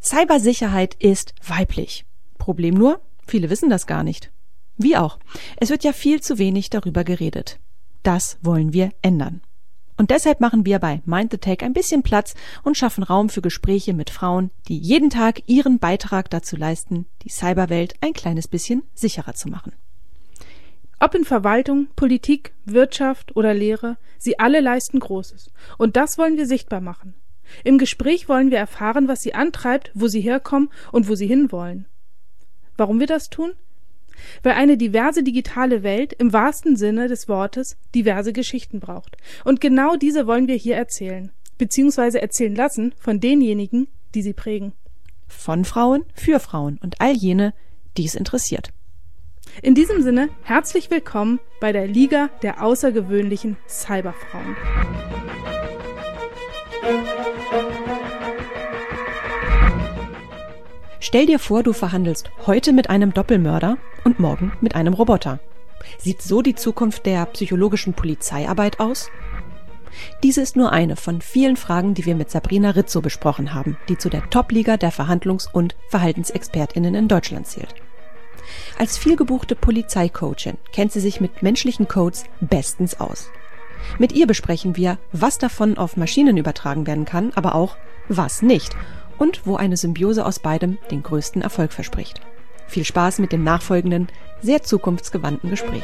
Cybersicherheit ist weiblich. Problem nur, viele wissen das gar nicht. Wie auch. Es wird ja viel zu wenig darüber geredet. Das wollen wir ändern. Und deshalb machen wir bei Mind the Tech ein bisschen Platz und schaffen Raum für Gespräche mit Frauen, die jeden Tag ihren Beitrag dazu leisten, die Cyberwelt ein kleines bisschen sicherer zu machen. Ob in Verwaltung, Politik, Wirtschaft oder Lehre, sie alle leisten Großes. Und das wollen wir sichtbar machen. Im Gespräch wollen wir erfahren, was sie antreibt, wo sie herkommen und wo sie hinwollen. Warum wir das tun? Weil eine diverse digitale Welt im wahrsten Sinne des Wortes diverse Geschichten braucht. Und genau diese wollen wir hier erzählen, beziehungsweise erzählen lassen von denjenigen, die sie prägen. Von Frauen für Frauen und all jene, die es interessiert. In diesem Sinne, herzlich willkommen bei der Liga der außergewöhnlichen Cyberfrauen. Stell dir vor, du verhandelst heute mit einem Doppelmörder und morgen mit einem Roboter. Sieht so die Zukunft der psychologischen Polizeiarbeit aus? Diese ist nur eine von vielen Fragen, die wir mit Sabrina Rizzo besprochen haben, die zu der Top-Liga der Verhandlungs- und VerhaltensexpertInnen in Deutschland zählt. Als vielgebuchte Polizeicoachin kennt sie sich mit menschlichen Codes bestens aus. Mit ihr besprechen wir, was davon auf Maschinen übertragen werden kann, aber auch was nicht und wo eine Symbiose aus beidem den größten Erfolg verspricht. Viel Spaß mit dem nachfolgenden, sehr zukunftsgewandten Gespräch.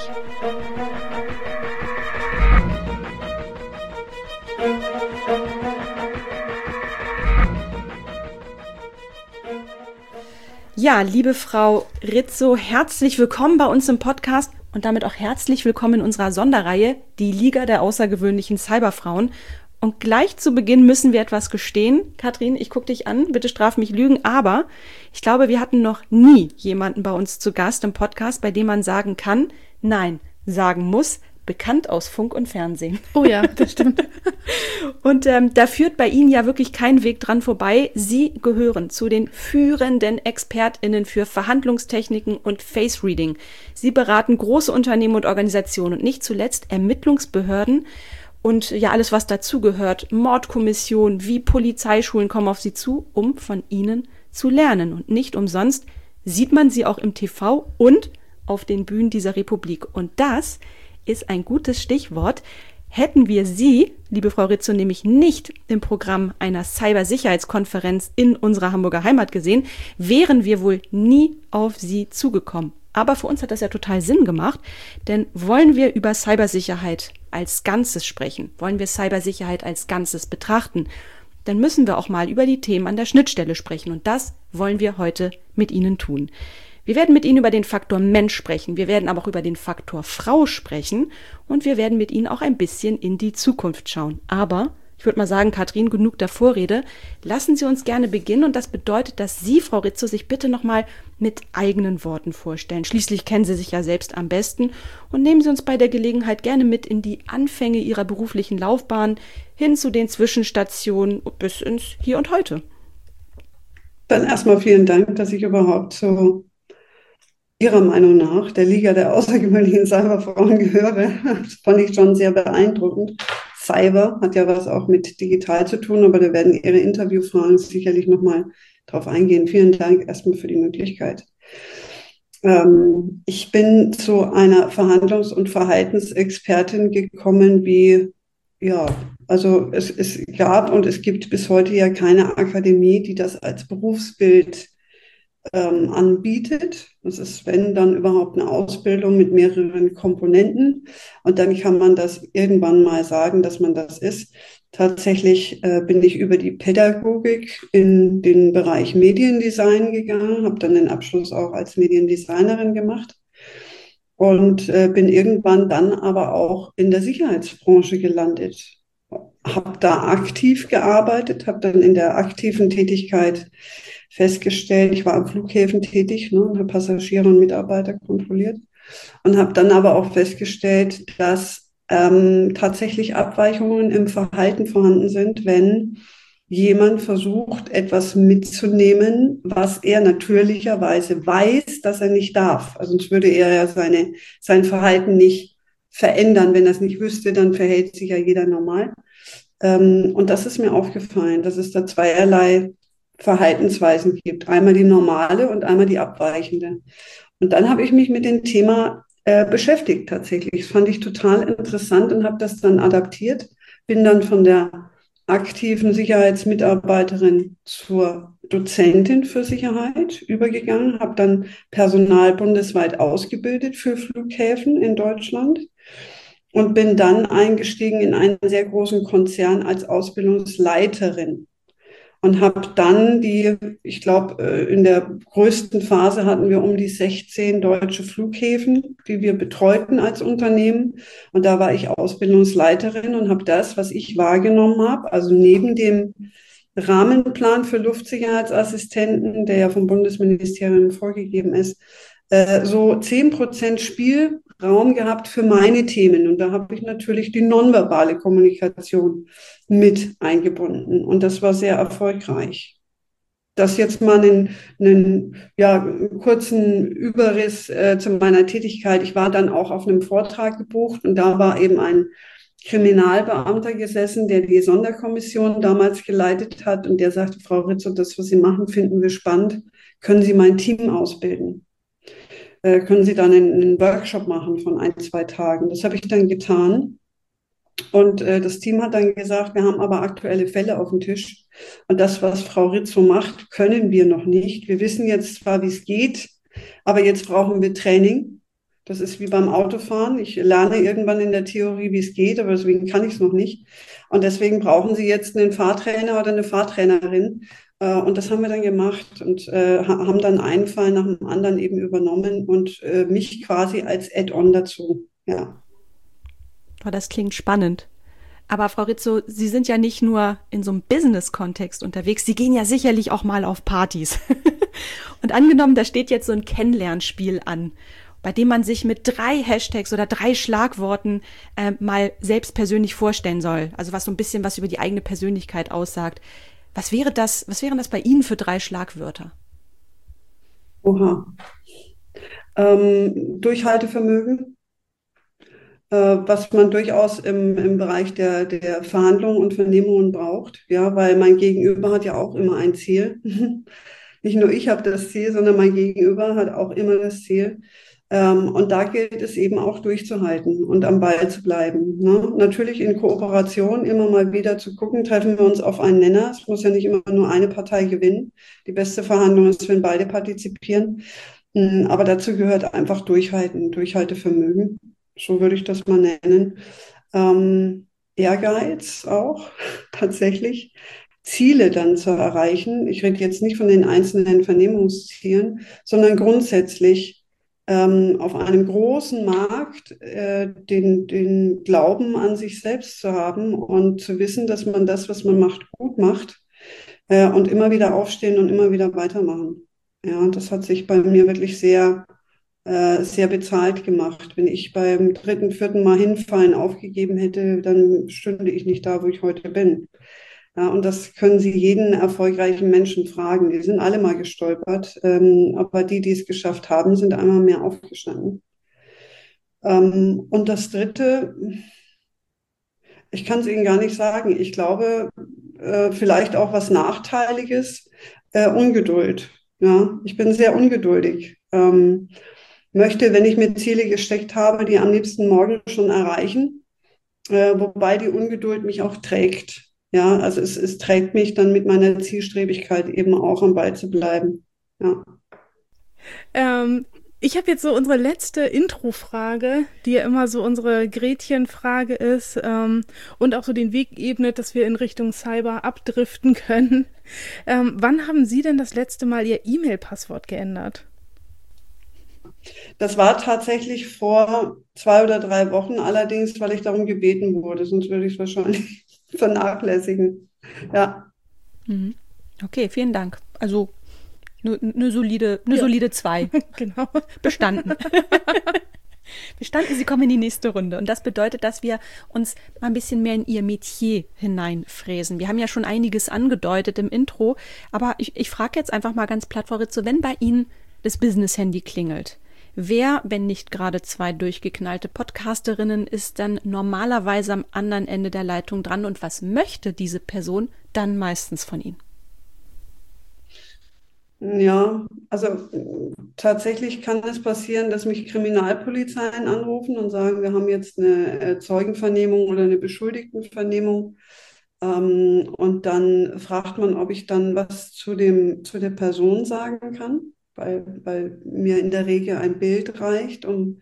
Ja, liebe Frau Rizzo, herzlich willkommen bei uns im Podcast und damit auch herzlich willkommen in unserer Sonderreihe, die Liga der außergewöhnlichen Cyberfrauen. Und gleich zu Beginn müssen wir etwas gestehen. Katrin, ich gucke dich an, bitte straf mich Lügen, aber ich glaube, wir hatten noch nie jemanden bei uns zu Gast im Podcast, bei dem man sagen kann, nein, sagen muss, bekannt aus Funk und Fernsehen. Oh ja, das stimmt. Und da führt bei Ihnen ja wirklich kein Weg dran vorbei. Sie gehören zu den führenden ExpertInnen für Verhandlungstechniken und Face Reading. Sie beraten große Unternehmen und Organisationen und nicht zuletzt Ermittlungsbehörden und ja alles, was dazugehört. Mordkommissionen wie Polizeischulen kommen auf Sie zu, um von Ihnen zu lernen. Und nicht umsonst sieht man Sie auch im TV und auf den Bühnen dieser Republik. Und das ist ein gutes Stichwort. Hätten wir Sie, liebe Frau Rizzo, nämlich nicht im Programm einer Cybersicherheitskonferenz in unserer Hamburger Heimat gesehen, wären wir wohl nie auf Sie zugekommen. Aber für uns hat das ja total Sinn gemacht, denn wollen wir über Cybersicherheit als Ganzes sprechen, wollen wir Cybersicherheit als Ganzes betrachten, dann müssen wir auch mal über die Themen an der Schnittstelle sprechen und das wollen wir heute mit Ihnen tun. Wir werden mit Ihnen über den Faktor Mensch sprechen, wir werden aber auch über den Faktor Frau sprechen und wir werden mit Ihnen auch ein bisschen in die Zukunft schauen. Aber ich würde mal sagen, Katrin, genug der Vorrede. Lassen Sie uns gerne beginnen und das bedeutet, dass Sie, Frau Rizzo, sich bitte nochmal mit eigenen Worten vorstellen. Schließlich kennen Sie sich ja selbst am besten und nehmen Sie uns bei der Gelegenheit gerne mit in die Anfänge Ihrer beruflichen Laufbahn hin zu den Zwischenstationen bis ins Hier und Heute. Dann erstmal vielen Dank, dass ich überhaupt zu Ihrer Meinung nach der Liga der außergewöhnlichen Cyberfrauen gehöre. Das fand ich schon sehr beeindruckend. Cyber hat ja was auch mit digital zu tun, aber da werden Ihre Interviewfragen sicherlich nochmal drauf eingehen. Vielen Dank erstmal für die Möglichkeit. Ich bin zu einer Verhandlungs- und Verhaltensexpertin gekommen, also es gab und es gibt bis heute ja keine Akademie, die das als Berufsbild anbietet. Das ist, wenn, dann überhaupt eine Ausbildung mit mehreren Komponenten. Und dann kann man das irgendwann mal sagen, dass man das ist. Tatsächlich bin ich über die Pädagogik in den Bereich Mediendesign gegangen, habe dann den Abschluss auch als Mediendesignerin gemacht und bin irgendwann dann aber auch in der Sicherheitsbranche gelandet. Habe da aktiv gearbeitet, habe dann in der aktiven Tätigkeit festgestellt, ich war am Flughäfen tätig, und habe Passagiere und Mitarbeiter kontrolliert und habe dann aber auch festgestellt, dass tatsächlich Abweichungen im Verhalten vorhanden sind, wenn jemand versucht, etwas mitzunehmen, was er natürlicherweise weiß, dass er nicht darf. Also sonst würde er ja sein Verhalten nicht verändern. Wenn er es nicht wüsste, dann verhält sich ja jeder normal. Und das ist mir aufgefallen, dass es da zweierlei Verhaltensweisen gibt. Einmal die normale und einmal die abweichende. Und dann habe ich mich mit dem Thema beschäftigt tatsächlich. Das fand ich total interessant und habe das dann adaptiert. Bin dann von der aktiven Sicherheitsmitarbeiterin zur Dozentin für Sicherheit übergegangen, habe dann Personal bundesweit ausgebildet für Flughäfen in Deutschland und bin dann eingestiegen in einen sehr großen Konzern als Ausbildungsleiterin und habe dann ich glaube, in der größten Phase hatten wir um die 16 deutsche Flughäfen, die wir betreuten als Unternehmen. Und da war ich Ausbildungsleiterin und habe das, was ich wahrgenommen habe, also neben dem Rahmenplan für Luftsicherheitsassistenten, der ja vom Bundesministerium vorgegeben ist, so 10% Spielraum gehabt für meine Themen. Und da habe ich natürlich die nonverbale Kommunikation mit eingebunden. Und das war sehr erfolgreich. Das jetzt mal einen kurzen Überriss zu meiner Tätigkeit. Ich war dann auch auf einem Vortrag gebucht und da war eben ein Kriminalbeamter gesessen, der die Sonderkommission damals geleitet hat und der sagte, Frau Rizzo, das, was Sie machen, finden wir spannend. Können Sie mein Team ausbilden? Können Sie dann einen Workshop machen von 1, 2 Tagen? Das habe ich dann getan. Und das Team hat dann gesagt, wir haben aber aktuelle Fälle auf dem Tisch. Und das, was Frau Rizzo macht, können wir noch nicht. Wir wissen jetzt zwar, wie es geht, aber jetzt brauchen wir Training. Das ist wie beim Autofahren. Ich lerne irgendwann in der Theorie, wie es geht, aber deswegen kann ich es noch nicht. Und deswegen brauchen Sie jetzt einen Fahrtrainer oder eine Fahrtrainerin. Und das haben wir dann gemacht und haben dann einen Fall nach dem anderen eben übernommen und mich quasi als Add-on dazu. Ja. Oh, das klingt spannend. Aber Frau Rizzo, Sie sind ja nicht nur in so einem Business-Kontext unterwegs, Sie gehen ja sicherlich auch mal auf Partys. Und angenommen, da steht jetzt so ein Kennenlernspiel an, bei dem man sich mit 3 Hashtags oder 3 Schlagworten mal selbst persönlich vorstellen soll. Also was so ein bisschen was über die eigene Persönlichkeit aussagt. Was wären das bei Ihnen für 3 Schlagwörter? Oha. Durchhaltevermögen, was man durchaus im Bereich der Verhandlungen und Vernehmungen braucht, ja, weil mein Gegenüber hat ja auch immer ein Ziel. Nicht nur ich habe das Ziel, sondern mein Gegenüber hat auch immer das Ziel. Und da gilt es eben auch durchzuhalten und am Ball zu bleiben. Ne? Natürlich in Kooperation immer mal wieder zu gucken, treffen wir uns auf einen Nenner. Es muss ja nicht immer nur eine Partei gewinnen. Die beste Verhandlung ist, wenn beide partizipieren. Aber dazu gehört einfach Durchhalten, Durchhaltevermögen. So würde ich das mal nennen. Ehrgeiz auch, tatsächlich. Ziele dann zu erreichen. Ich rede jetzt nicht von den einzelnen Vernehmungszielen, sondern grundsätzlich auf einem großen Markt den Glauben an sich selbst zu haben und zu wissen, dass man das, was man macht, gut macht und immer wieder aufstehen und immer wieder weitermachen. Ja, und das hat sich bei mir wirklich sehr bezahlt gemacht. Wenn ich beim 3., 4. Mal hinfallen aufgegeben hätte, dann stünde ich nicht da, wo ich heute bin. Ja, und das können Sie jeden erfolgreichen Menschen fragen. Die sind alle mal gestolpert, aber die es geschafft haben, sind einmal mehr aufgestanden. Und das Dritte, ich kann es Ihnen gar nicht sagen. Ich glaube, vielleicht auch was Nachteiliges, Ungeduld. Ja, ich bin sehr ungeduldig. Möchte, wenn ich mir Ziele gesteckt habe, die am liebsten morgen schon erreichen, wobei die Ungeduld mich auch trägt. Ja, also es trägt mich dann mit meiner Zielstrebigkeit eben auch am Ball zu bleiben. Ja. Ich habe jetzt so unsere letzte Intro-Frage, die ja immer so unsere Gretchen-Frage ist und auch so den Weg ebnet, dass wir in Richtung Cyber abdriften können. Wann haben Sie denn das letzte Mal Ihr E-Mail-Passwort geändert? Das war tatsächlich vor 2 oder 3 Wochen, allerdings, weil ich darum gebeten wurde, sonst würde ich es wahrscheinlich vernachlässigen. Ja. Okay, vielen Dank. Also eine solide 2. Genau. Bestanden. Bestanden, Sie kommen in die nächste Runde. Und das bedeutet, dass wir uns mal ein bisschen mehr in Ihr Metier hineinfräsen. Wir haben ja schon einiges angedeutet im Intro, aber ich frage jetzt einfach mal ganz platt, Frau Rizzo, wenn bei Ihnen das Business-Handy klingelt, wer, wenn nicht gerade 2 durchgeknallte Podcasterinnen, ist dann normalerweise am anderen Ende der Leitung dran und was möchte diese Person dann meistens von Ihnen? Ja, also tatsächlich kann es passieren, dass mich Kriminalpolizeien anrufen und sagen, wir haben jetzt eine Zeugenvernehmung oder eine Beschuldigtenvernehmung. Und dann fragt man, ob ich dann was zu der Person sagen kann, weil mir in der Regel ein Bild reicht, um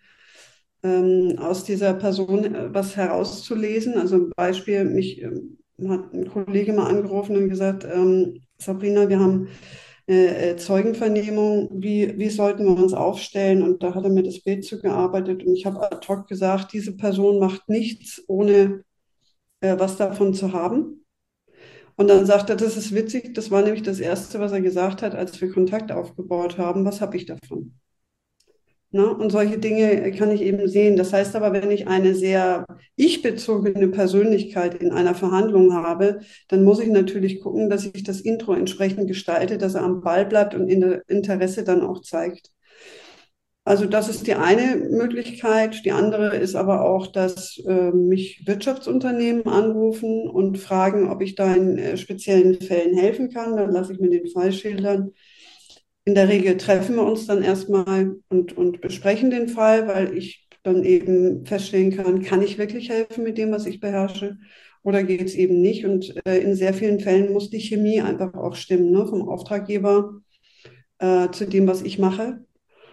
aus dieser Person was herauszulesen. Also ein Beispiel, mich hat ein Kollege mal angerufen und gesagt, Sabrina, wir haben Zeugenvernehmung, wie sollten wir uns aufstellen? Und da hat er mir das Bild zugearbeitet und ich habe ad hoc gesagt, diese Person macht nichts, ohne was davon zu haben. Und dann sagt er, das ist witzig, das war nämlich das Erste, was er gesagt hat, als wir Kontakt aufgebaut haben. Was habe ich davon? Ne? Und solche Dinge kann ich eben sehen. Das heißt aber, wenn ich eine sehr ich-bezogene Persönlichkeit in einer Verhandlung habe, dann muss ich natürlich gucken, dass ich das Intro entsprechend gestalte, dass er am Ball bleibt und Interesse dann auch zeigt. Also das ist die eine Möglichkeit. Die andere ist aber auch, dass mich Wirtschaftsunternehmen anrufen und fragen, ob ich da in speziellen Fällen helfen kann. Dann lasse ich mir den Fall schildern. In der Regel treffen wir uns dann erstmal und besprechen den Fall, weil ich dann eben feststellen kann ich wirklich helfen mit dem, was ich beherrsche, oder geht es eben nicht? Und in sehr vielen Fällen muss die Chemie einfach auch stimmen, ne? Vom Auftraggeber zu dem, was ich mache.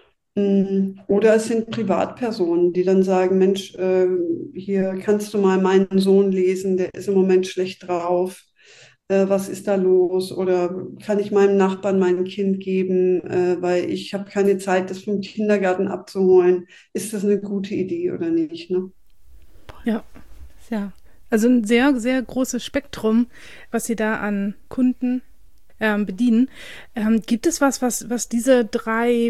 Oder es sind Privatpersonen, die dann sagen, Mensch, hier kannst du mal meinen Sohn lesen, der ist im Moment schlecht drauf. Was ist da los? Oder kann ich meinem Nachbarn mein Kind geben, weil ich habe keine Zeit, das vom Kindergarten abzuholen. Ist das eine gute Idee oder nicht? Ne? Ja, ja. Also ein sehr, sehr großes Spektrum, was Sie da an Kunden bedienen. Gibt es was diese drei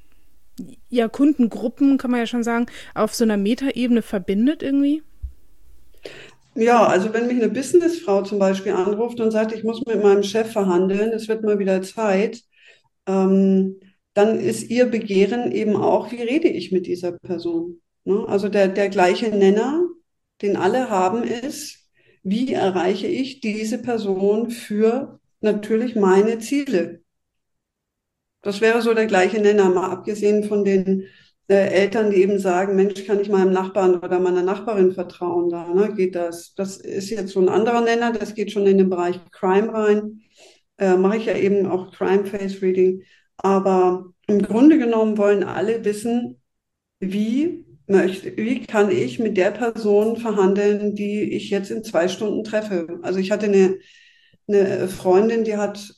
Kundengruppen, kann man ja schon sagen, auf so einer Metaebene verbindet irgendwie? Ja, also wenn mich eine Businessfrau zum Beispiel anruft und sagt, ich muss mit meinem Chef verhandeln, es wird mal wieder Zeit, ähm, dann ist ihr Begehren eben auch, wie rede ich mit dieser Person? Ne? Also der gleiche Nenner, den alle haben, ist, wie erreiche ich diese Person für natürlich meine Ziele? Das wäre so der gleiche Nenner, mal abgesehen von den Eltern, die eben sagen, Mensch, kann ich meinem Nachbarn oder meiner Nachbarin vertrauen? Da, ne? Geht das? Das ist jetzt so ein anderer Nenner, das geht schon in den Bereich Crime rein. Mache ich ja eben auch Crime Face Reading. Aber im Grunde genommen wollen alle wissen, wie kann ich mit der Person verhandeln, die ich jetzt in 2 Stunden treffe? Also ich hatte eine Freundin, die hat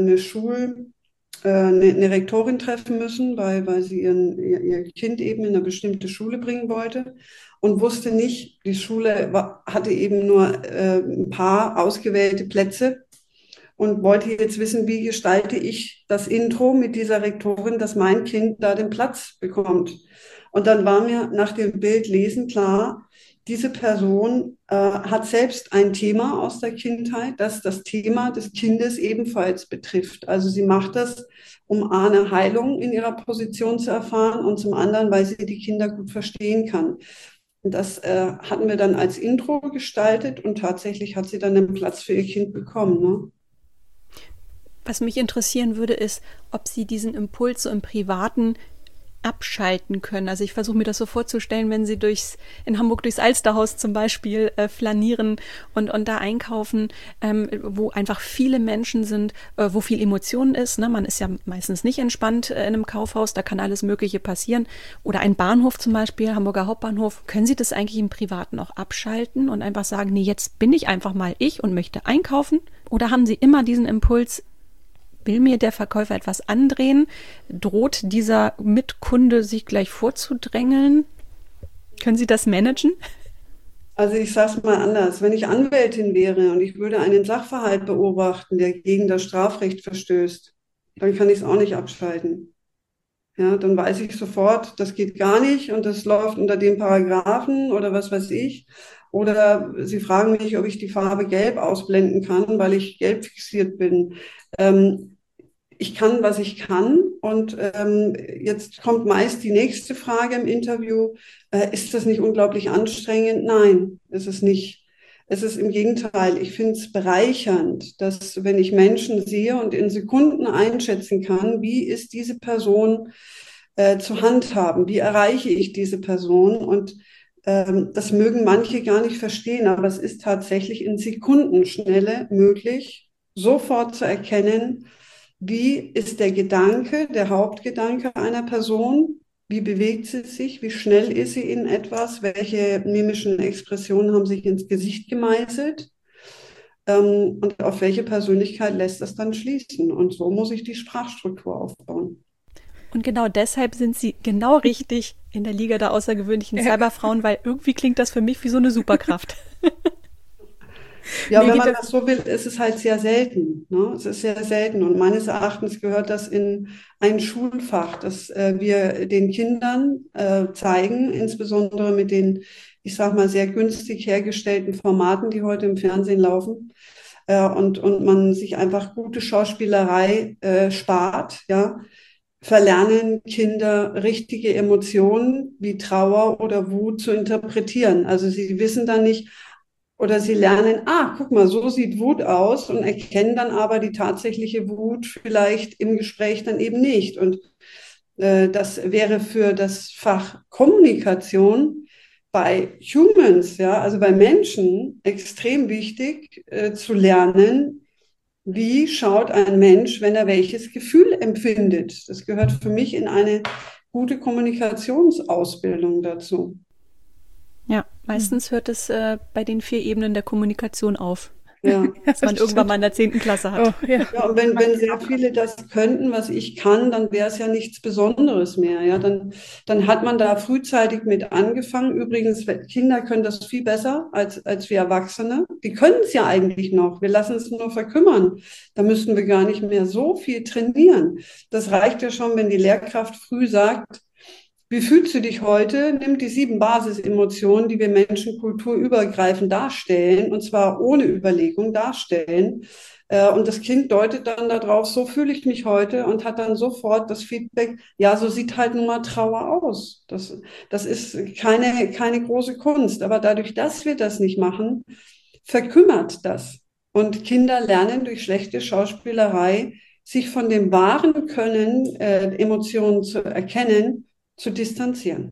eine Rektorin treffen müssen, weil sie ihr Kind eben in eine bestimmte Schule bringen wollte und wusste nicht, die Schule hatte eben nur ein paar ausgewählte Plätze und wollte jetzt wissen, wie gestalte ich das Intro mit dieser Rektorin, dass mein Kind da den Platz bekommt. Und dann war mir nach dem Bild lesen klar, diese Person hat selbst ein Thema aus der Kindheit, das das Thema des Kindes ebenfalls betrifft. Also sie macht das, um eine Heilung in ihrer Position zu erfahren und zum anderen, weil sie die Kinder gut verstehen kann. Und das hatten wir dann als Intro gestaltet und tatsächlich hat sie dann einen Platz für ihr Kind bekommen. Ne? Was mich interessieren würde, ist, ob Sie diesen Impuls so im Privaten abschalten können. Also ich versuche mir das so vorzustellen, wenn Sie in Hamburg durchs Alsterhaus zum Beispiel flanieren und da einkaufen, wo einfach viele Menschen sind, wo viel Emotionen ist. Ne? Man ist ja meistens nicht entspannt in einem Kaufhaus, da kann alles Mögliche passieren. Oder ein Bahnhof zum Beispiel, Hamburger Hauptbahnhof. Können Sie das eigentlich im Privaten auch abschalten und einfach sagen, nee, jetzt bin ich einfach mal ich und möchte einkaufen? Oder haben Sie immer diesen Impuls, will mir der Verkäufer etwas andrehen? Droht dieser Mitkunde sich gleich vorzudrängeln? Können Sie das managen? Also ich sage es mal anders. Wenn ich Anwältin wäre und ich würde einen Sachverhalt beobachten, der gegen das Strafrecht verstößt, dann kann ich es auch nicht abschalten. Ja, dann weiß ich sofort, das geht gar nicht und das läuft unter dem Paragraphen oder was weiß ich. Oder Sie fragen mich, ob ich die Farbe Gelb ausblenden kann, weil ich gelb fixiert bin. Ich kann, was ich kann. Und jetzt kommt meist die nächste Frage im Interview. Ist das nicht unglaublich anstrengend? Nein, ist es nicht. Es ist im Gegenteil, ich finde es bereichernd, dass wenn ich Menschen sehe und in Sekunden einschätzen kann, wie ist diese Person zu handhaben, wie erreiche ich diese Person und das mögen manche gar nicht verstehen, aber es ist tatsächlich in Sekundenschnelle möglich, sofort zu erkennen, wie ist der Gedanke, der Hauptgedanke einer Person, wie bewegt sie sich, wie schnell ist sie in etwas, welche mimischen Expressionen haben sich ins Gesicht gemeißelt und auf welche Persönlichkeit lässt das dann schließen. Und so muss ich die Sprachstruktur aufbauen. Und genau deshalb sind Sie genau richtig in der Liga der außergewöhnlichen Cyberfrauen, weil irgendwie klingt das für mich wie so eine Superkraft. Ja, wenn man das so will, ist es halt sehr selten. Ne? Es ist sehr selten. Und meines Erachtens gehört das in ein Schulfach, das wir den Kindern zeigen, insbesondere mit den, ich sag mal, sehr günstig hergestellten Formaten, die heute im Fernsehen laufen. Und man sich einfach gute Schauspielerei spart, ja. Verlernen Kinder richtige Emotionen wie Trauer oder Wut zu interpretieren. Also sie wissen dann nicht, oder sie lernen, guck mal, so sieht Wut aus und erkennen dann aber die tatsächliche Wut vielleicht im Gespräch dann eben nicht. Und das wäre für das Fach Kommunikation bei Humans, ja, also bei Menschen extrem wichtig zu lernen, wie schaut ein Mensch, wenn er welches Gefühl empfindet. Das gehört für mich in eine gute Kommunikationsausbildung dazu. Ja, meistens hört es bei den 4 Ebenen der Kommunikation auf. Ja. Was man irgendwann mal in der 10. Klasse hat. Oh, ja. Ja, und wenn sehr viele das könnten, was ich kann, dann wäre es ja nichts Besonderes mehr. Ja, dann hat man da frühzeitig mit angefangen. Übrigens, Kinder können das viel besser als wir Erwachsene. Die können es ja eigentlich noch. Wir lassen es nur verkümmern. Da müssten wir gar nicht mehr so viel trainieren. Das reicht ja schon, wenn die Lehrkraft früh sagt, wie fühlst du dich heute? Nimmt die 7 Basisemotionen, die wir Menschen kulturübergreifend darstellen, und zwar ohne Überlegung darstellen. Und das Kind deutet dann darauf, so fühle ich mich heute und hat dann sofort das Feedback, ja, so sieht halt nun mal Trauer aus. Das ist keine große Kunst. Aber dadurch, dass wir das nicht machen, verkümmert das. Und Kinder lernen durch schlechte Schauspielerei, sich von dem wahren Können, Emotionen zu erkennen, zu distanzieren.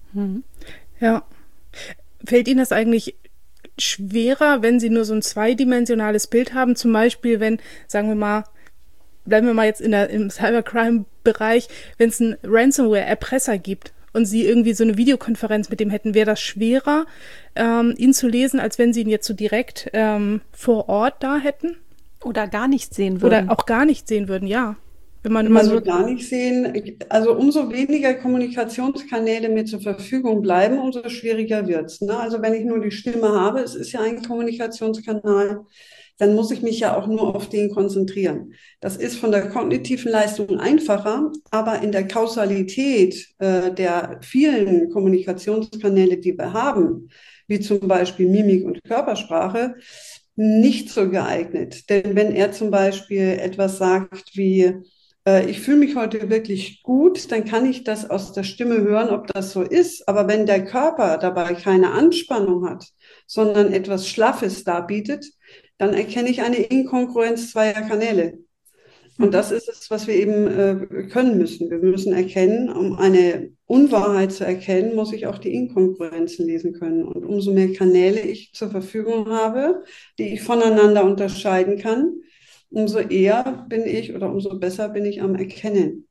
Ja. Fällt Ihnen das eigentlich schwerer, wenn Sie nur so ein zweidimensionales Bild haben? Zum Beispiel, wenn, sagen wir mal, bleiben wir mal jetzt im Cybercrime-Bereich, wenn es einen Ransomware-Erpresser gibt und Sie irgendwie so eine Videokonferenz mit dem hätten, wäre das schwerer, ihn zu lesen, als wenn Sie ihn jetzt so direkt vor Ort da hätten? Oder gar nicht sehen würden. Oder auch gar nicht sehen würden, ja. Wenn man immer so so gar nicht sehen, also umso weniger Kommunikationskanäle mir zur Verfügung bleiben, umso schwieriger wird's. Ne? Also wenn ich nur die Stimme habe, es ist ja ein Kommunikationskanal, dann muss ich mich ja auch nur auf den konzentrieren. Das ist von der kognitiven Leistung einfacher, aber in der Kausalität der vielen Kommunikationskanäle, die wir haben, wie zum Beispiel Mimik und Körpersprache, nicht so geeignet. Denn wenn er zum Beispiel etwas sagt wie, ich fühle mich heute wirklich gut, dann kann ich das aus der Stimme hören, ob das so ist. Aber wenn der Körper dabei keine Anspannung hat, sondern etwas Schlaffes darbietet, dann erkenne ich eine Inkongruenz zweier Kanäle. Und das ist es, was wir eben können müssen. Wir müssen erkennen, um eine Unwahrheit zu erkennen, muss ich auch die Inkongruenzen lesen können. Und umso mehr Kanäle ich zur Verfügung habe, die ich voneinander unterscheiden kann, umso eher bin ich oder umso besser bin ich am Erkennen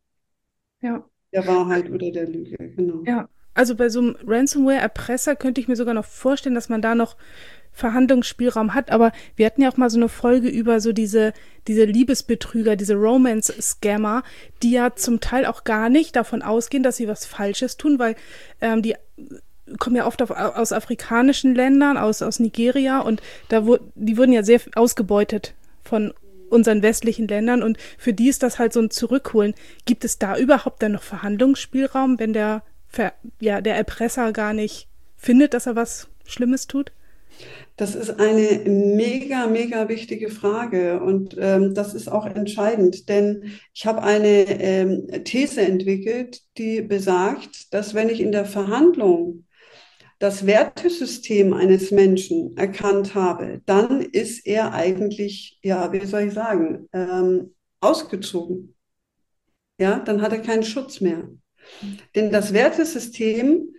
der Wahrheit oder der Lüge. Genau. Ja, also bei so einem Ransomware-Erpresser könnte ich mir sogar noch vorstellen, dass man da noch Verhandlungsspielraum hat, aber wir hatten ja auch mal so eine Folge über so diese Liebesbetrüger, diese Romance-Scammer, die ja zum Teil auch gar nicht davon ausgehen, dass sie was Falsches tun, weil die kommen ja oft aus afrikanischen Ländern, aus Nigeria, und die wurden ja sehr ausgebeutet von unseren westlichen Ländern, und für die ist das halt so ein Zurückholen. Gibt es da überhaupt dann noch Verhandlungsspielraum, wenn der Erpresser gar nicht findet, dass er was Schlimmes tut? Das ist eine mega, mega wichtige Frage, und das ist auch entscheidend, denn ich habe eine These entwickelt, die besagt, dass wenn ich in der Verhandlung das Wertesystem eines Menschen erkannt habe, dann ist er eigentlich, ja, wie soll ich sagen, ausgezogen. Ja, dann hat er keinen Schutz mehr. Denn das Wertesystem,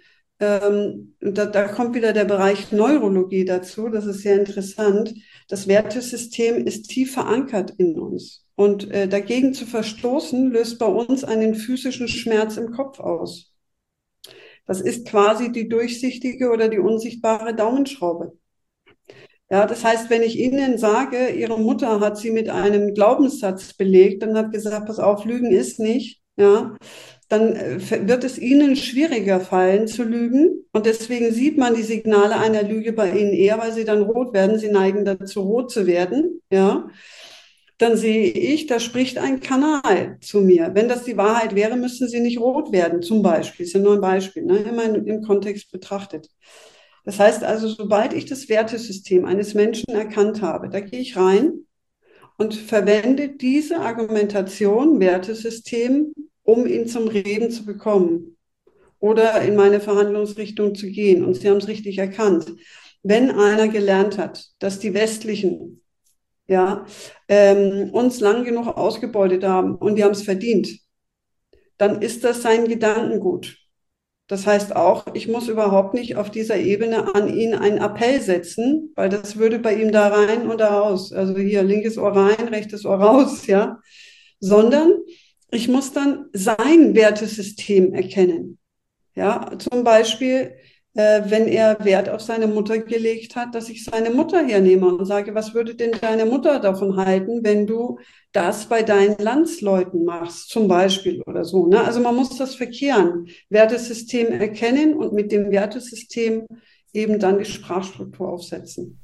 da kommt wieder der Bereich Neurologie dazu, das ist sehr interessant. Das Wertesystem ist tief verankert in uns. Und dagegen zu verstoßen, löst bei uns einen physischen Schmerz im Kopf aus. Das ist quasi die durchsichtige oder die unsichtbare Daumenschraube. Ja, das heißt, wenn ich Ihnen sage, Ihre Mutter hat Sie mit einem Glaubenssatz belegt und hat gesagt, pass auf, Lügen ist nicht, ja, dann wird es Ihnen schwieriger fallen zu lügen. Und deswegen sieht man die Signale einer Lüge bei Ihnen eher, weil Sie dann rot werden. Sie neigen dazu, rot zu werden, ja. Dann sehe ich, da spricht ein Kanal zu mir. Wenn das die Wahrheit wäre, müssten Sie nicht rot werden, zum Beispiel. Ist ja nur ein Beispiel, ne? Immer im Kontext betrachtet. Das heißt also, sobald ich das Wertesystem eines Menschen erkannt habe, da gehe ich rein und verwende diese Argumentation, Wertesystem, um ihn zum Reden zu bekommen oder in meine Verhandlungsrichtung zu gehen. Und Sie haben es richtig erkannt. Wenn einer gelernt hat, dass die Westlichen ja, uns lang genug ausgebeutet haben und die haben es verdient, dann ist das sein Gedankengut. Das heißt auch, ich muss überhaupt nicht auf dieser Ebene an ihn einen Appell setzen, weil das würde bei ihm da rein und da raus. Also hier linkes Ohr rein, rechtes Ohr raus, ja. Sondern ich muss dann sein Wertesystem erkennen. Ja, zum Beispiel, wenn er Wert auf seine Mutter gelegt hat, dass ich seine Mutter hernehme und sage, was würde denn deine Mutter davon halten, wenn du das bei deinen Landsleuten machst, zum Beispiel oder so. Ne? Also man muss das verkehren, Wertesystem erkennen und mit dem Wertesystem eben dann die Sprachstruktur aufsetzen.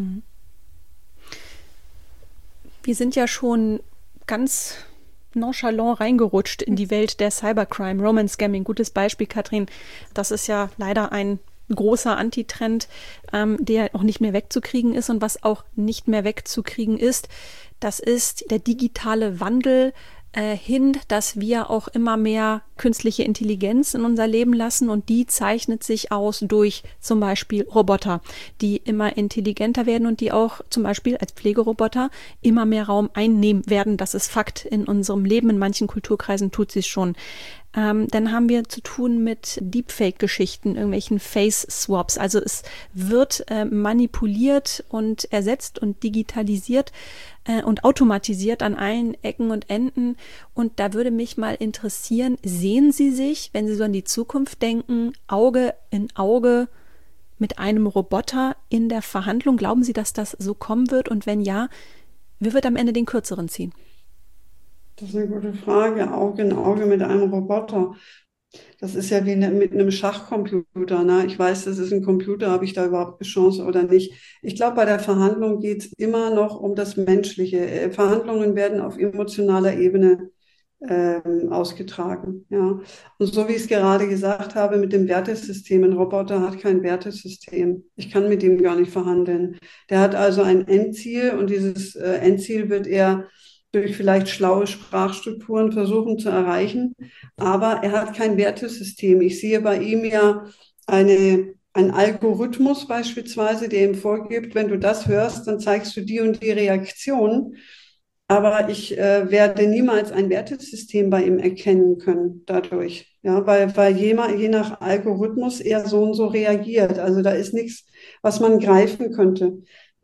Wir sind ja schon ganz nonchalant reingerutscht in die Welt der Cybercrime, Romance-Scamming. Gutes Beispiel, Katrin. Das ist ja leider ein großer Antitrend, der auch nicht mehr wegzukriegen ist. Und was auch nicht mehr wegzukriegen ist, das ist der digitale Wandel hin, dass wir auch immer mehr künstliche Intelligenz in unser Leben lassen, und die zeichnet sich aus durch zum Beispiel Roboter, die immer intelligenter werden und die auch zum Beispiel als Pflegeroboter immer mehr Raum einnehmen werden. Das ist Fakt in unserem Leben. In manchen Kulturkreisen tut sie es schon. Dann haben wir zu tun mit Deepfake-Geschichten, irgendwelchen Face-Swaps. Also es wird manipuliert und ersetzt und digitalisiert und automatisiert an allen Ecken und Enden. Und da würde mich mal interessieren, sehen Sie sich, wenn Sie so an die Zukunft denken, Auge in Auge mit einem Roboter in der Verhandlung? Glauben Sie, dass das so kommen wird? Und wenn ja, wer wird am Ende den Kürzeren ziehen? Das ist eine gute Frage. Auge in Auge mit einem Roboter. Das ist ja wie mit einem Schachcomputer. Ne? Ich weiß, das ist ein Computer, habe ich da überhaupt eine Chance oder nicht? Ich glaube, bei der Verhandlung geht es immer noch um das Menschliche. Verhandlungen werden auf emotionaler Ebene ausgetragen. Ja. Und so wie ich es gerade gesagt habe, mit dem Wertesystem. Ein Roboter hat kein Wertesystem. Ich kann mit ihm gar nicht verhandeln. Der hat also ein Endziel, und dieses Endziel wird er durch vielleicht schlaue Sprachstrukturen versuchen zu erreichen. Aber er hat kein Wertesystem. Ich sehe bei ihm ja einen Algorithmus beispielsweise, der ihm vorgibt, wenn du das hörst, dann zeigst du die und die Reaktion. Aber ich werde niemals ein Wertesystem bei ihm erkennen können dadurch. Ja, weil je nach Algorithmus er so und so reagiert. Also da ist nichts, was man greifen könnte.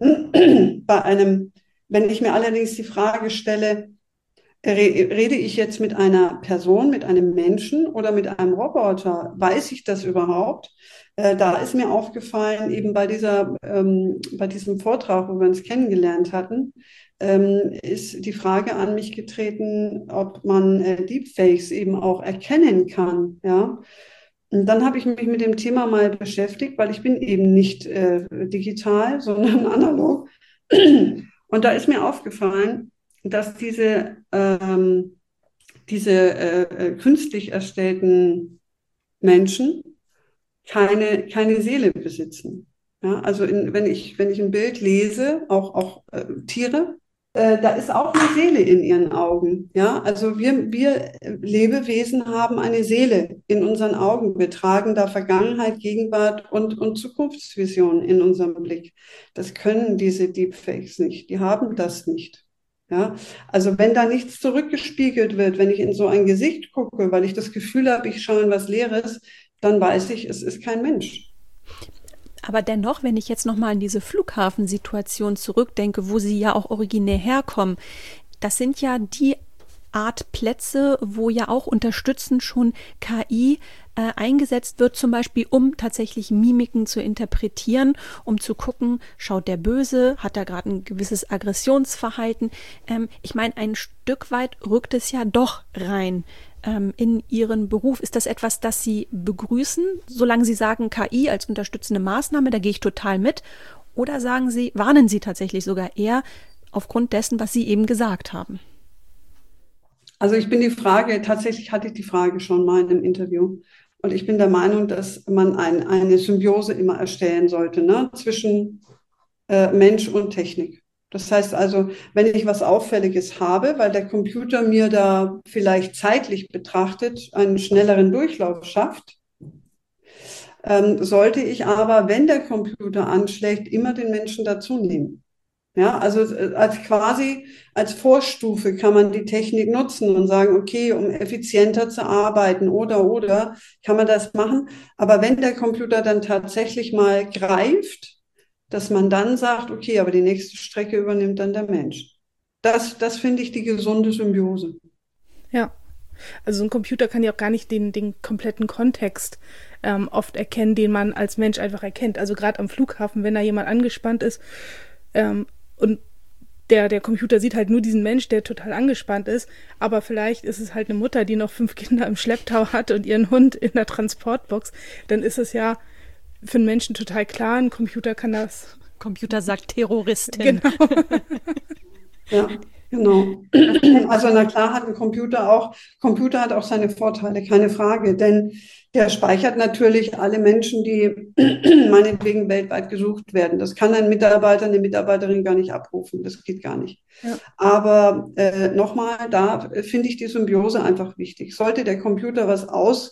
Wenn ich mir allerdings die Frage stelle, rede ich jetzt mit einer Person, mit einem Menschen oder mit einem Roboter? Weiß ich das überhaupt? Da ist mir aufgefallen, eben bei diesem Vortrag, wo wir uns kennengelernt hatten, ist die Frage an mich getreten, ob man Deepfakes eben auch erkennen kann. Ja? Und dann habe ich mich mit dem Thema mal beschäftigt, weil ich bin eben nicht digital, sondern analog. Und da ist mir aufgefallen, dass diese künstlich erstellten Menschen keine Seele besitzen. Ja, also wenn ich ein Bild lese, auch Tiere, Da ist auch eine Seele in ihren Augen. Ja, also wir Lebewesen haben eine Seele in unseren Augen. Wir tragen da Vergangenheit, Gegenwart und Zukunftsvision in unserem Blick. Das können diese Deepfakes nicht. Die haben das nicht. Ja, also wenn da nichts zurückgespiegelt wird, wenn ich in so ein Gesicht gucke, weil ich das Gefühl habe, ich schaue in was Leeres, dann weiß ich, es ist kein Mensch. Aber dennoch, wenn ich jetzt nochmal an diese Flughafensituation zurückdenke, wo Sie ja auch originär herkommen, das sind ja die Art Plätze, wo ja auch unterstützend schon KI eingesetzt wird, zum Beispiel um tatsächlich Mimiken zu interpretieren, um zu gucken, schaut der böse, hat er gerade ein gewisses Aggressionsverhalten. Ich meine, ein Stück weit rückt es ja doch rein in Ihren Beruf. Ist das etwas, das Sie begrüßen, solange Sie sagen, KI als unterstützende Maßnahme, da gehe ich total mit? Oder sagen Sie, warnen Sie tatsächlich sogar eher aufgrund dessen, was Sie eben gesagt haben? Also tatsächlich hatte ich die Frage schon mal in einem Interview. Und ich bin der Meinung, dass man eine Symbiose immer erstellen sollte, ne, zwischen Mensch und Technik. Das heißt also, wenn ich was Auffälliges habe, weil der Computer mir da vielleicht zeitlich betrachtet einen schnelleren Durchlauf schafft, sollte ich aber, wenn der Computer anschlägt, immer den Menschen dazu nehmen. Ja, also als Vorstufe kann man die Technik nutzen und sagen, okay, um effizienter zu arbeiten oder, kann man das machen. Aber wenn der Computer dann tatsächlich mal greift, dass man dann sagt, okay, aber die nächste Strecke übernimmt dann der Mensch. Das finde ich die gesunde Symbiose. Ja, also so ein Computer kann ja auch gar nicht den kompletten Kontext oft erkennen, den man als Mensch einfach erkennt. Also gerade am Flughafen, wenn da jemand angespannt ist, und der Computer sieht halt nur diesen Mensch, der total angespannt ist, aber vielleicht ist es halt eine Mutter, die noch 5 Kinder im Schlepptau hat und ihren Hund in der Transportbox, dann ist es ja für einen Menschen total klar, ein Computer kann das. Computer sagt Terroristin. Genau. Ja, genau. Also na klar hat Computer hat auch seine Vorteile, keine Frage, denn der speichert natürlich alle Menschen, die meinetwegen weltweit gesucht werden. Das kann ein Mitarbeiter, eine Mitarbeiterin gar nicht abrufen, das geht gar nicht. Ja. Aber nochmal, da finde ich die Symbiose einfach wichtig. Sollte der Computer was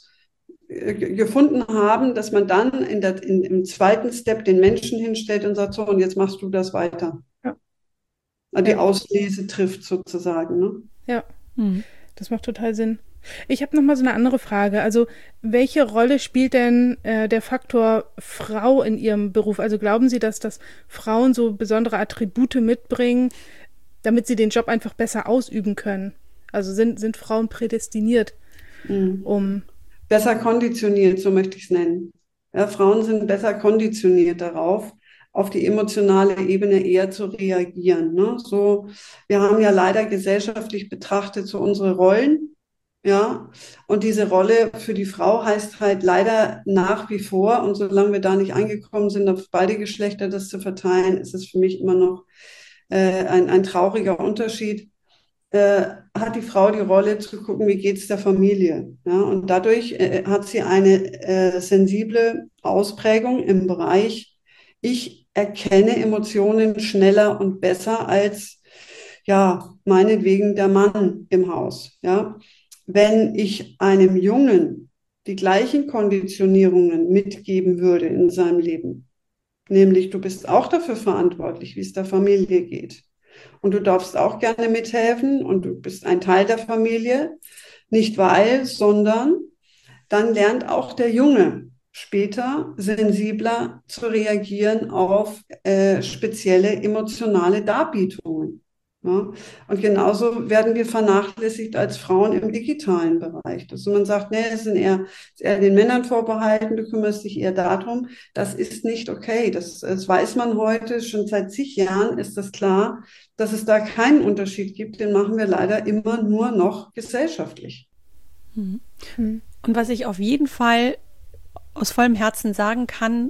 gefunden haben, dass man dann im zweiten Step den Menschen hinstellt und sagt, so, und jetzt machst du das weiter. Ja. Die Auslese trifft sozusagen. Ne? Ja, das macht total Sinn. Ich habe noch mal so eine andere Frage. Also welche Rolle spielt denn der Faktor Frau in Ihrem Beruf? Also glauben Sie, dass Frauen so besondere Attribute mitbringen, damit sie den Job einfach besser ausüben können? Also sind Frauen prädestiniert, um... Besser konditioniert, so möchte ich es nennen. Ja, Frauen sind besser konditioniert darauf, auf die emotionale Ebene eher zu reagieren. Ne? So, wir haben ja leider gesellschaftlich betrachtet so unsere Rollen. Ja, und diese Rolle für die Frau heißt halt leider nach wie vor, und solange wir da nicht angekommen sind, auf beide Geschlechter das zu verteilen, ist es für mich immer noch ein trauriger Unterschied. Hat die Frau die Rolle zu gucken, wie geht es der Familie. Ja? Und dadurch hat sie eine sensible Ausprägung im Bereich, ich erkenne Emotionen schneller und besser als, ja, meinetwegen der Mann im Haus. Ja? Wenn ich einem Jungen die gleichen Konditionierungen mitgeben würde in seinem Leben, nämlich du bist auch dafür verantwortlich, wie es der Familie geht. Und du darfst auch gerne mithelfen und du bist ein Teil der Familie, nicht weil, sondern dann lernt auch der Junge später sensibler zu reagieren auf spezielle emotionale Darbietungen. Ja? Und genauso werden wir vernachlässigt als Frauen im digitalen Bereich. Dass man sagt, nee, es ist eher den Männern vorbehalten, du kümmerst dich eher darum. Das ist nicht okay. Das weiß man heute, schon seit zig Jahren ist das klar, dass es da keinen Unterschied gibt. Den machen wir leider immer nur noch gesellschaftlich. Und was ich auf jeden Fall aus vollem Herzen sagen kann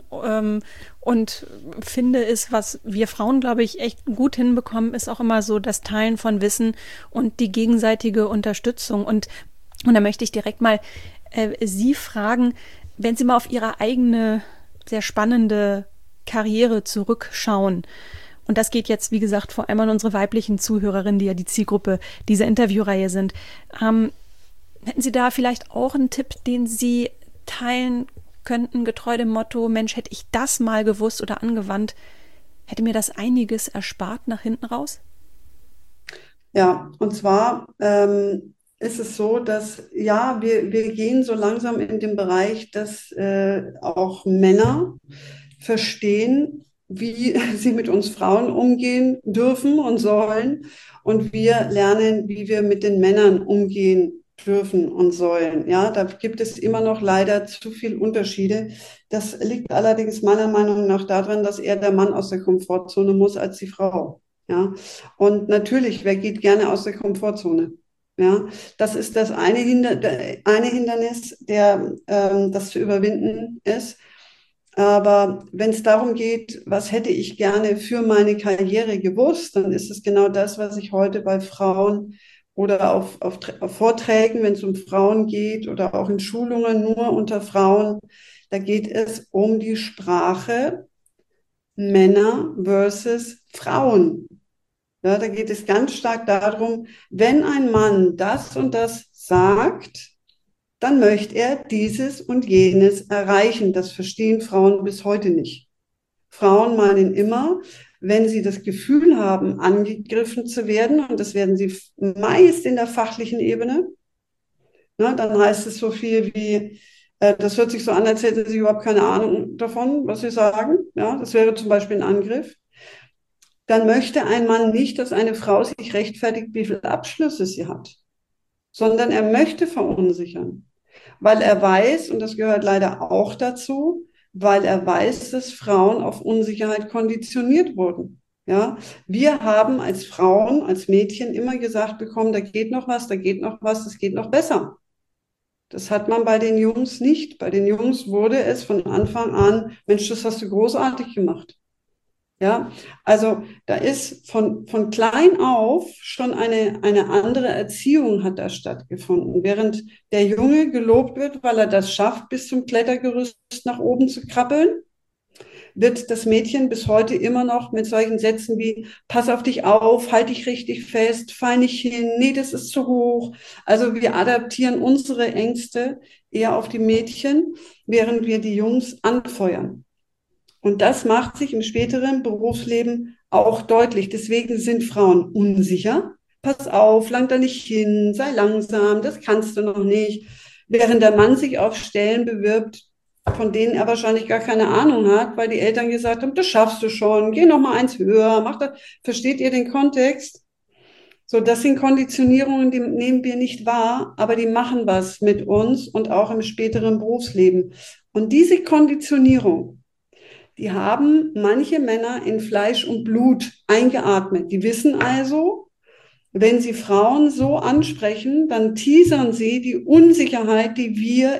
und finde, ist, was wir Frauen, glaube ich, echt gut hinbekommen, ist auch immer so das Teilen von Wissen und die gegenseitige Unterstützung. Und da möchte ich direkt mal Sie fragen, wenn Sie mal auf Ihre eigene, sehr spannende Karriere zurückschauen Und das geht jetzt, wie gesagt, vor allem an unsere weiblichen Zuhörerinnen, die ja die Zielgruppe dieser Interviewreihe sind. Hätten Sie da vielleicht auch einen Tipp, den Sie teilen könnten, getreu dem Motto, Mensch, hätte ich das mal gewusst oder angewandt, hätte mir das einiges erspart nach hinten raus? Ja, und zwar ist es so, dass ja, wir gehen so langsam in den Bereich, dass auch Männer verstehen, wie sie mit uns Frauen umgehen dürfen und sollen. Und wir lernen, wie wir mit den Männern umgehen dürfen und sollen. Ja, da gibt es immer noch leider zu viel Unterschiede. Das liegt allerdings meiner Meinung nach daran, dass eher der Mann aus der Komfortzone muss als die Frau. Ja, und natürlich, wer geht gerne aus der Komfortzone? Ja, das ist das eine Hindernis, das zu überwinden ist. Aber wenn es darum geht, was hätte ich gerne für meine Karriere gewusst, dann ist es genau das, was ich heute bei Frauen oder auf Vorträgen, wenn es um Frauen geht oder auch in Schulungen nur unter Frauen, da geht es um die Sprache Männer versus Frauen. Ja, da geht es ganz stark darum, wenn ein Mann das und das sagt, dann möchte er dieses und jenes erreichen. Das verstehen Frauen bis heute nicht. Frauen meinen immer, wenn sie das Gefühl haben, angegriffen zu werden, und das werden sie meist in der fachlichen Ebene, ne, dann heißt es so viel wie, das hört sich so an, als hätten sie überhaupt keine Ahnung davon, was sie sagen. Ja, das wäre zum Beispiel ein Angriff. Dann möchte ein Mann nicht, dass eine Frau sich rechtfertigt, wie viele Abschlüsse sie hat, sondern er möchte verunsichern, weil er weiß, und das gehört leider auch dazu, weil er weiß, dass Frauen auf Unsicherheit konditioniert wurden. Ja, wir haben als Frauen, als Mädchen immer gesagt bekommen, da geht noch was, da geht noch was, das geht noch besser. Das hat man bei den Jungs nicht. Bei den Jungs wurde es von Anfang an, Mensch, das hast du großartig gemacht. Ja, also da ist von klein auf schon eine andere Erziehung hat da stattgefunden. Während der Junge gelobt wird, weil er das schafft, bis zum Klettergerüst nach oben zu krabbeln, wird das Mädchen bis heute immer noch mit solchen Sätzen wie, pass auf dich auf, halt dich richtig fest, fall nicht hin, nee, das ist zu hoch. Also wir adaptieren unsere Ängste eher auf die Mädchen, während wir die Jungs anfeuern. Und das macht sich im späteren Berufsleben auch deutlich. Deswegen sind Frauen unsicher. Pass auf, lang da nicht hin, sei langsam, das kannst du noch nicht. Während der Mann sich auf Stellen bewirbt, von denen er wahrscheinlich gar keine Ahnung hat, weil die Eltern gesagt haben, das schaffst du schon, geh noch mal eins höher, mach das. Versteht ihr den Kontext? So, das sind Konditionierungen, die nehmen wir nicht wahr, aber die machen was mit uns und auch im späteren Berufsleben. Und diese Konditionierung, die haben manche Männer in Fleisch und Blut eingeatmet. Die wissen also, wenn sie Frauen so ansprechen, dann teasern sie die Unsicherheit, die wir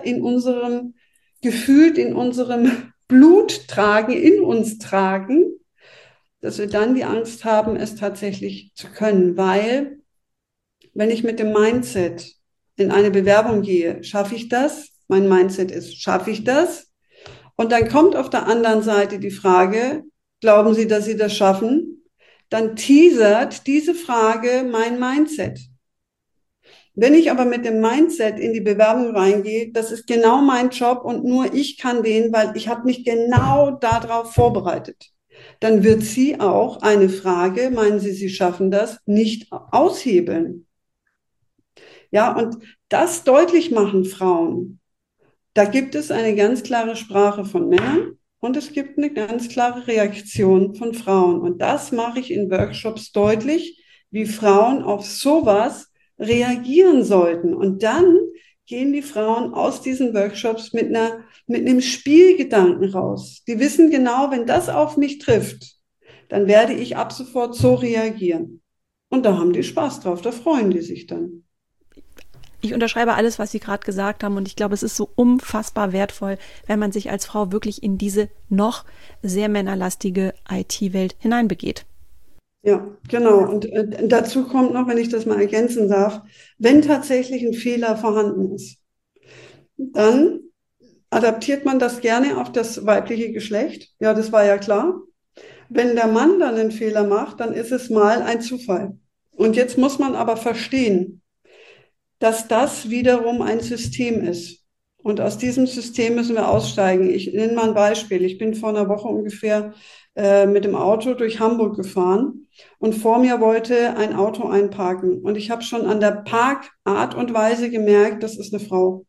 gefühlt in unserem Blut tragen, in uns tragen, dass wir dann die Angst haben, es tatsächlich zu können. Weil, wenn ich mit dem Mindset in eine Bewerbung gehe, schaffe ich das? Mein Mindset ist, schaffe ich das? Und dann kommt auf der anderen Seite die Frage, glauben Sie, dass Sie das schaffen? Dann teasert diese Frage mein Mindset. Wenn ich aber mit dem Mindset in die Bewerbung reingehe, das ist genau mein Job und nur ich kann den, weil ich habe mich genau darauf vorbereitet, dann wird sie auch eine Frage, meinen Sie, Sie schaffen das, nicht aushebeln. Ja, und das deutlich machen Frauen. Da gibt es eine ganz klare Sprache von Männern und es gibt eine ganz klare Reaktion von Frauen. Und das mache ich in Workshops deutlich, wie Frauen auf sowas reagieren sollten. Und dann gehen die Frauen aus diesen Workshops mit einem Spielgedanken raus. Die wissen genau, wenn das auf mich trifft, dann werde ich ab sofort so reagieren. Und da haben die Spaß drauf, da freuen die sich dann. Ich unterschreibe alles, was Sie gerade gesagt haben, und ich glaube, es ist so unfassbar wertvoll, wenn man sich als Frau wirklich in diese noch sehr männerlastige IT-Welt hineinbegeht. Ja, genau. Und dazu kommt noch, wenn ich das mal ergänzen darf, wenn tatsächlich ein Fehler vorhanden ist, dann adaptiert man das gerne auf das weibliche Geschlecht. Ja, das war ja klar. Wenn der Mann dann einen Fehler macht, dann ist es mal ein Zufall. Und jetzt muss man aber verstehen, dass das wiederum ein System ist. Und aus diesem System müssen wir aussteigen. Ich nenne mal ein Beispiel. Ich bin vor einer Woche ungefähr mit dem Auto durch Hamburg gefahren und vor mir wollte ein Auto einparken. Und ich habe schon an der Parkart und Weise gemerkt, das ist eine Frau.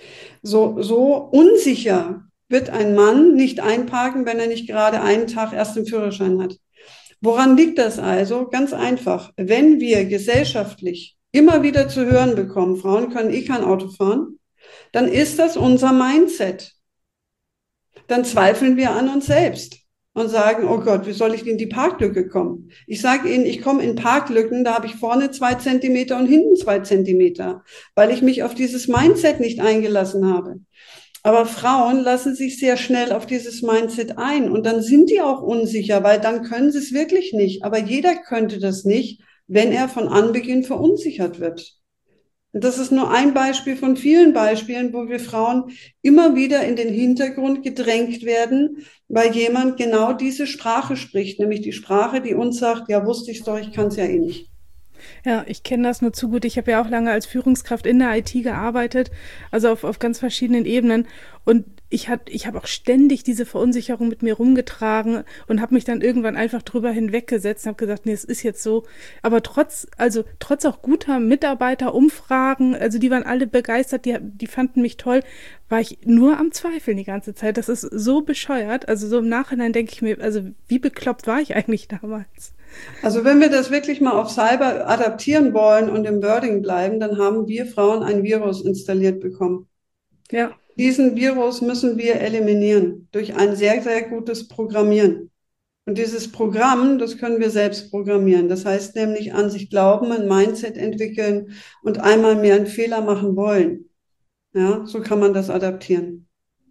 So unsicher wird ein Mann nicht einparken, wenn er nicht gerade einen Tag erst den Führerschein hat. Woran liegt das also? Ganz einfach. Wenn wir gesellschaftlich immer wieder zu hören bekommen, Frauen können kein Auto fahren, dann ist das unser Mindset. Dann zweifeln wir an uns selbst und sagen, oh Gott, wie soll ich in die Parklücke kommen? Ich sage Ihnen, ich komme in Parklücken, da habe ich vorne 2 Zentimeter und hinten 2 Zentimeter, weil ich mich auf dieses Mindset nicht eingelassen habe. Aber Frauen lassen sich sehr schnell auf dieses Mindset ein und dann sind die auch unsicher, weil dann können sie es wirklich nicht. Aber jeder könnte das nicht, wenn er von Anbeginn verunsichert wird. Und das ist nur ein Beispiel von vielen Beispielen, wo wir Frauen immer wieder in den Hintergrund gedrängt werden, weil jemand genau diese Sprache spricht, nämlich die Sprache, die uns sagt, ja, wusste ich's doch, ich kann es ja eh nicht. Ja, ich kenne das nur zu gut. Ich habe ja auch lange als Führungskraft in der IT gearbeitet, also auf ganz verschiedenen Ebenen. Und ich habe auch ständig diese Verunsicherung mit mir rumgetragen und habe mich dann irgendwann einfach drüber hinweggesetzt und habe gesagt, nee, es ist jetzt so. Aber trotz auch guter Mitarbeiterumfragen, also die waren alle begeistert, die fanden mich toll, war ich nur am Zweifeln die ganze Zeit. Das ist so bescheuert. Also so im Nachhinein denke ich mir, also wie bekloppt war ich eigentlich damals? Also wenn wir das wirklich mal auf Cyber adaptieren wollen und im Wording bleiben, dann haben wir Frauen ein Virus installiert bekommen. Ja. Diesen Virus müssen wir eliminieren durch ein sehr, sehr gutes Programmieren. Und dieses Programm, das können wir selbst programmieren. Das heißt nämlich an sich glauben, ein Mindset entwickeln und einmal mehr einen Fehler machen wollen. Ja, so kann man das adaptieren.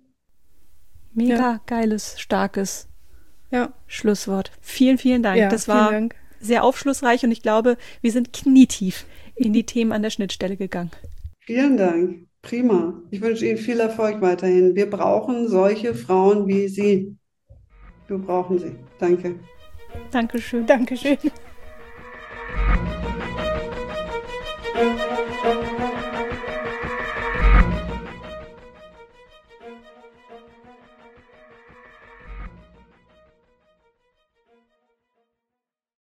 Mega geiles, starkes Ja. Schlusswort. Vielen, vielen Dank. Ja, Das vielen war Dank. sehr aufschlussreich und ich glaube, wir sind knietief in die Themen an der Schnittstelle gegangen. Vielen Dank. Prima. Ich wünsche Ihnen viel Erfolg weiterhin. Wir brauchen solche Frauen wie Sie. Wir brauchen sie. Danke. Dankeschön. Dankeschön.